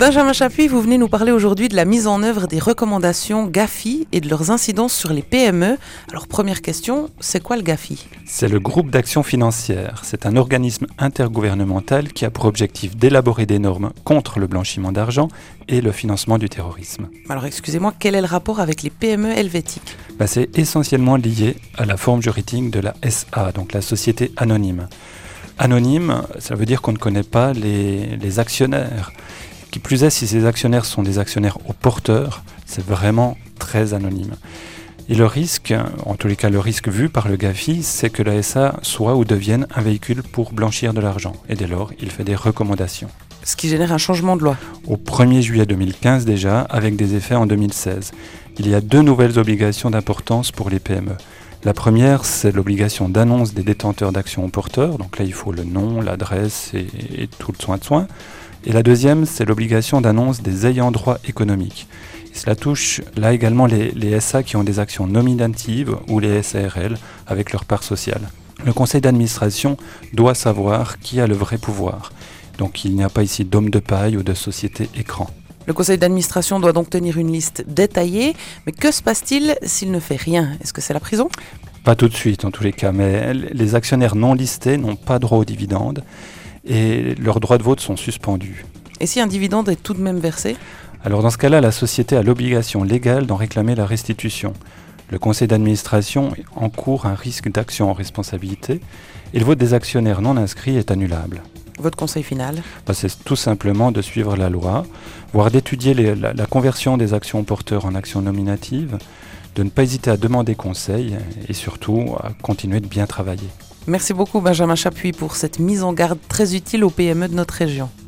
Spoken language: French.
Benjamin Chapuis, vous venez nous parler aujourd'hui de la mise en œuvre des recommandations GAFI et de leurs incidences sur les PME. Alors première question, c'est quoi le GAFI ? C'est le groupe d'action financière. C'est un organisme intergouvernemental qui a pour objectif d'élaborer des normes contre le blanchiment d'argent et le financement du terrorisme. Alors excusez-moi, quel est le rapport avec les PME helvétiques ? C'est essentiellement lié à la forme juridique de la SA, donc la société anonyme. Anonyme, ça veut dire qu'on ne connaît pas les actionnaires. Qui plus est, si ces actionnaires sont des actionnaires au porteur, c'est vraiment très anonyme. Et le risque, en tous les cas le risque vu par le GAFI, c'est que la SA soit ou devienne un véhicule pour blanchir de l'argent. Et dès lors, il fait des recommandations. Ce qui génère un changement de loi. Au 1er juillet 2015 déjà, avec des effets en 2016. Il y a 2 nouvelles obligations d'importance pour les PME. La première, c'est l'obligation d'annonce des détenteurs d'actions au porteur. Donc là, il faut le nom, l'adresse et tout le soin. Et la deuxième, c'est l'obligation d'annonce des ayants droit économiques. Et cela touche là également les SA qui ont des actions nominatives ou les SARL avec leur part sociale. Le conseil d'administration doit savoir qui a le vrai pouvoir. Donc il n'y a pas ici d'homme de paille ou de société écran. Le conseil d'administration doit donc tenir une liste détaillée. Mais que se passe-t-il s'il ne fait rien ? Est-ce que c'est la prison ? Pas tout de suite en tous les cas, mais les actionnaires non listés n'ont pas droit aux dividendes. Et leurs droits de vote sont suspendus. Et si un dividende est tout de même versé ? Alors dans ce cas-là, la société a l'obligation légale d'en réclamer la restitution. Le conseil d'administration encourt un risque d'action en responsabilité et le vote des actionnaires non inscrits est annulable. Votre conseil final ? C'est tout simplement de suivre la loi, voire d'étudier la conversion des actions porteurs en actions nominatives, de ne pas hésiter à demander conseil et surtout à continuer de bien travailler. Merci beaucoup Benjamin Chapuis pour cette mise en garde très utile aux PME de notre région.